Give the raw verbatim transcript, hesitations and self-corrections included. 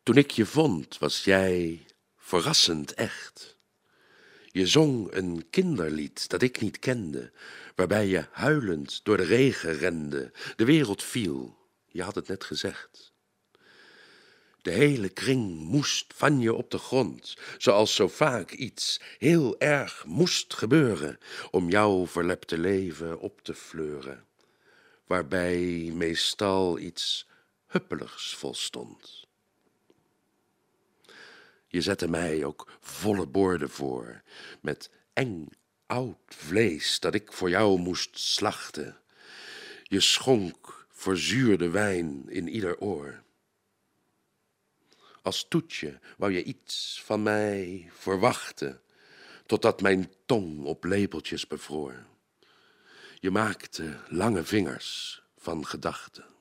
Toen ik je vond, was jij verrassend echt. Je zong een kinderlied dat ik niet kende, waarbij je huilend door de regen rende. De wereld viel, je had het net gezegd. De hele kring moest van je op de grond, zoals zo vaak iets heel erg moest gebeuren om jouw verlepte leven op te fleuren, waarbij meestal iets huppeligs volstond. Je zette mij ook volle borden voor, met eng oud vlees dat ik voor jou moest slachten. Je schonk verzuurde wijn in ieder oor. Als toetje wou je iets van mij verwachten, totdat mijn tong op lepeltjes bevroor. Je maakte lange vingers van gedachten.